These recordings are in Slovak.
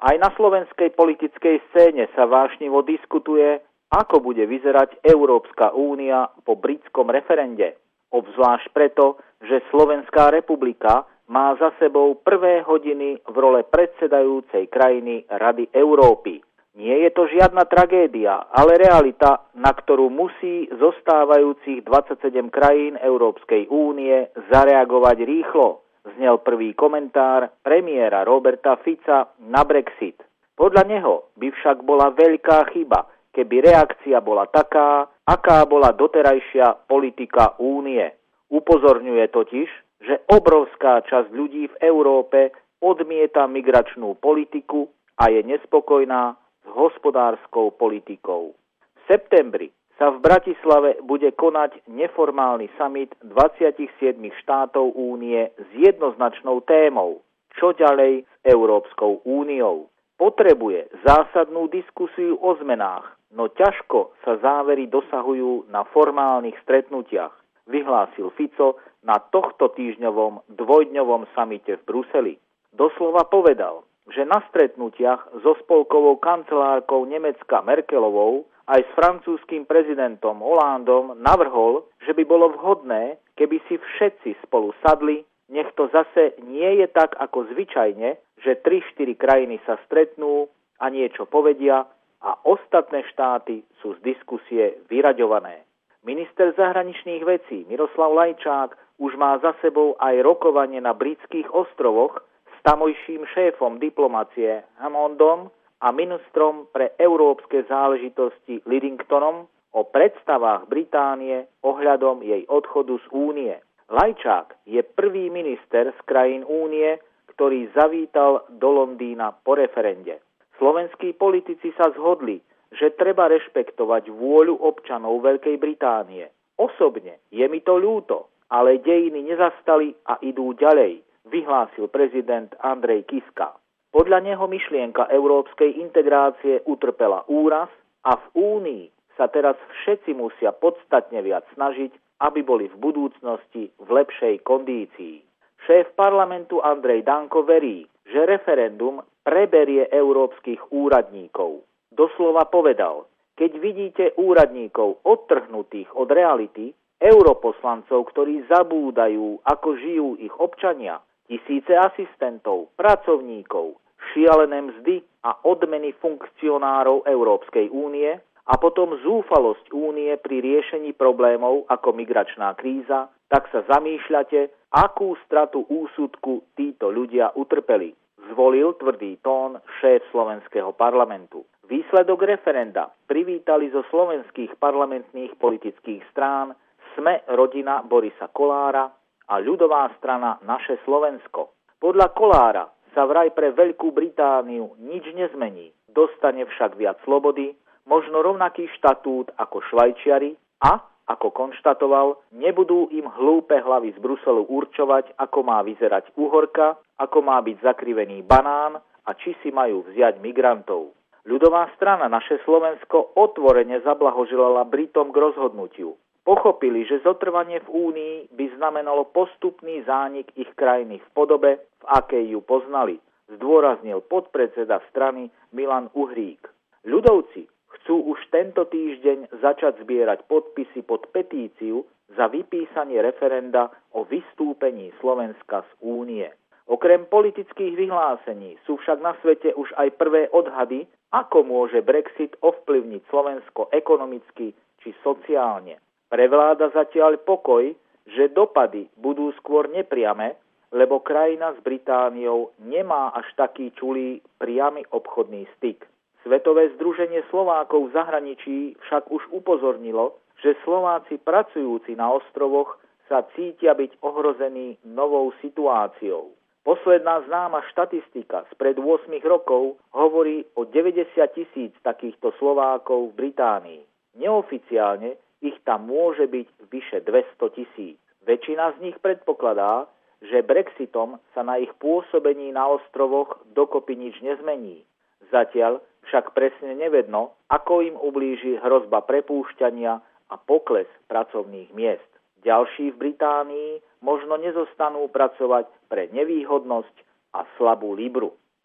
Aj na slovenskej politickej scéne sa vášnivo diskutuje, ako bude vyzerať Európska únia po britskom referende. Obzvlášť preto, že Slovenská republika má za sebou prvé hodiny v role predsedajúcej krajiny Rady Európy. Nie je to žiadna tragédia, ale realita, na ktorú musí zostávajúcich 27 krajín Európskej únie zareagovať rýchlo, znel prvý komentár premiéra Roberta Fica na Brexit. Podľa neho by však bola veľká chyba, keby reakcia bola taká, aká bola doterajšia politika únie. Upozorňuje totiž, že obrovská časť ľudí v Európe odmieta migračnú politiku a je nespokojná s hospodárskou politikou. V septembri sa v Bratislave bude konať neformálny summit 27 štátov únie s jednoznačnou témou, čo ďalej s Európskou úniou. Potrebuje zásadnú diskusiu o zmenách, no ťažko sa závery dosahujú na formálnych stretnutiach, vyhlásil Fico na tohto týždňovom dvojdňovom samite v Bruseli. Doslova povedal, že na stretnutiach so spolkovou kancelárkou Nemecka Merkelovou aj s francúzskym prezidentom Hollandom navrhol, že by bolo vhodné, keby si všetci spolu sadli, nech to zase nie je tak ako zvyčajne, že 3-4 krajiny sa stretnú a niečo povedia a ostatné štáty sú z diskusie vyraďované. Minister zahraničných vecí Miroslav Lajčák už má za sebou aj rokovanie na britských ostrovoch s tamojším šéfom diplomacie Hammondom a ministrom pre európske záležitosti Lidingtonom o predstavách Británie ohľadom jej odchodu z únie. Lajčák je prvý minister z krajín únie, ktorý zavítal do Londýna po referende. Slovenskí politici sa zhodli, že treba rešpektovať vôľu občanov Veľkej Británie. Osobne je mi to ľúto, ale dejiny nezastali a idú ďalej, vyhlásil prezident Andrej Kiska. Podľa neho myšlienka európskej integrácie utrpela úraz a v únii sa teraz všetci musia podstatne viac snažiť, aby boli v budúcnosti v lepšej kondícii. Šéf parlamentu Andrej Danko verí, že referendum preberie európskych úradníkov. Doslova povedal, keď vidíte úradníkov odtrhnutých od reality, europoslancov, ktorí zabúdajú, ako žijú ich občania, tisíce asistentov, pracovníkov, šialené mzdy a odmeny funkcionárov Európskej únie a potom zúfalosť únie pri riešení problémov ako migračná kríza, tak sa zamýšľate, akú stratu úsudku títo ľudia utrpeli. Zvolil tvrdý tón šéf slovenského parlamentu. Výsledok referenda privítali zo slovenských parlamentných politických strán SME rodina Borisa Kollára a ľudová strana Naše Slovensko. Podľa Kollára sa vraj pre Veľkú Britániu nič nezmení. Dostane však viac slobody, možno rovnaký štatút ako Švajčiari a, ako konštatoval, nebudú im hlúpe hlavy z Bruselu určovať, ako má vyzerať uhorka, ako má byť zakrivený banán a či si majú vziať migrantov. Ľudová strana Naše Slovensko otvorene zablahoželala Britom k rozhodnutiu. Pochopili, že zotrvanie v Únii by znamenalo postupný zánik ich krajiny v podobe, v akej ju poznali, zdôraznil podpredseda strany Milan Uhrík. Ľudovci chcú už tento týždeň začať zbierať podpisy pod petíciu za vypísanie referenda o vystúpení Slovenska z Únie. Okrem politických vyhlásení sú však na svete už aj prvé odhady, ako môže Brexit ovplyvniť Slovensko ekonomicky či sociálne. Prevláda zatiaľ pokoj, že dopady budú skôr nepriame, lebo krajina s Britániou nemá až taký čulý priamy obchodný styk. Svetové združenie Slovákov v zahraničí však už upozornilo, že Slováci pracujúci na ostrovoch sa cítia byť ohrození novou situáciou. Posledná známa štatistika spred 8 rokov hovorí o 90 000 takýchto Slovákov v Británii. Neoficiálne ich tam môže byť vyše 200 000. Väčšina z nich predpokladá, že Brexitom sa na ich pôsobení na ostrovoch dokopy nič nezmení. Zatiaľ však presne nevedno, ako im ublíži hrozba prepúšťania a pokles pracovných miest. Ďalší v Británii možno nezostanú pracovať pre nevýhodnosť a slabú libru.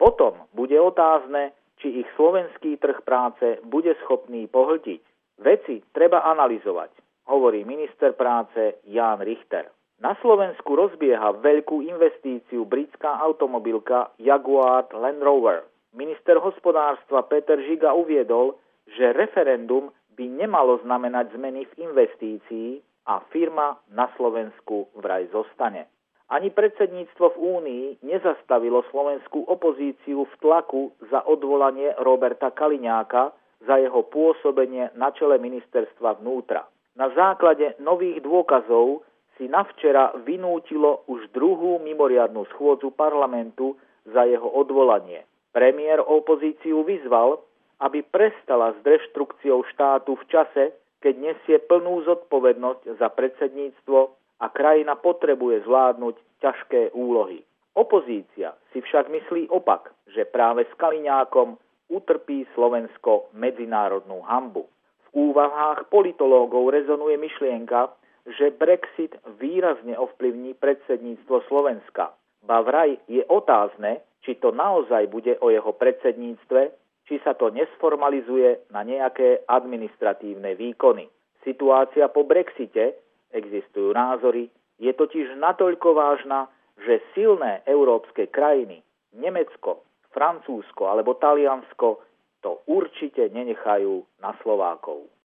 Potom bude otázne, či ich slovenský trh práce bude schopný pohltiť. Veci treba analyzovať, hovorí minister práce Jan Richter. Na Slovensku rozbieha veľkú investíciu britská automobilka Jaguar Land Rover. Minister hospodárstva Peter Žiga uviedol, že referendum by nemalo znamenať zmeny v investícii a firma na Slovensku vraj zostane. Ani predsedníctvo v Únii nezastavilo slovenskú opozíciu v tlaku za odvolanie Roberta Kaliňáka za jeho pôsobenie na čele ministerstva vnútra. Na základe nových dôkazov si navčera vynútilo už druhú mimoriadnu schôdzu parlamentu za jeho odvolanie. Premiér opozíciu vyzval, aby prestala s deštrukciou štátu v čase, keď nesie plnú zodpovednosť za predsedníctvo a krajina potrebuje zvládnuť ťažké úlohy. Opozícia si však myslí opak, že práve s Kaliňákom utrpí Slovensko medzinárodnú hanbu. V úvahách politológov rezonuje myšlienka, že Brexit výrazne ovplyvní predsedníctvo Slovenska. Ba vraj je otázne, či to naozaj bude o jeho predsedníctve, či sa to nesformalizuje na nejaké administratívne výkony. Situácia po Brexite, existujú názory, je totiž natoľko vážna, že silné európske krajiny, Nemecko, Francúzsko alebo Taliansko, to určite nenechajú na Slovákov.